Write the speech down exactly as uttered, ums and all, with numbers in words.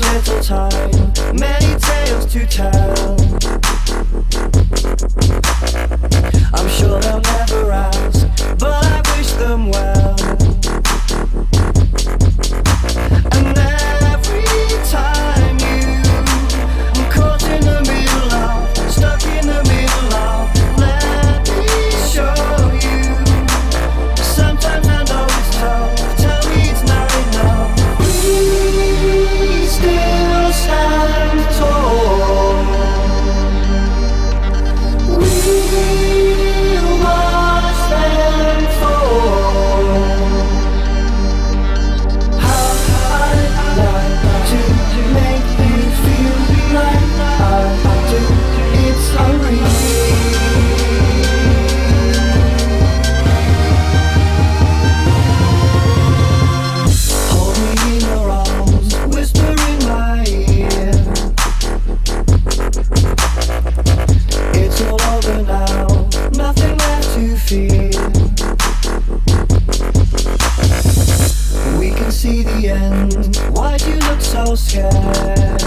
little time, many tales to tell. I'm sure they'll never ask, but I wish them well. And every time you, I'm caught in the middle of, stuck in the middle of, let me show you. Sometimes I know it's tough, tell me it's not enough. We still stand tall. We'll watch them fall. How I'd like to make you feel like I do. It's unreal. Hold me in your arms, whisper in my ear. It's all over now, nothing left to fear. We can see the end, why'd you look so scared?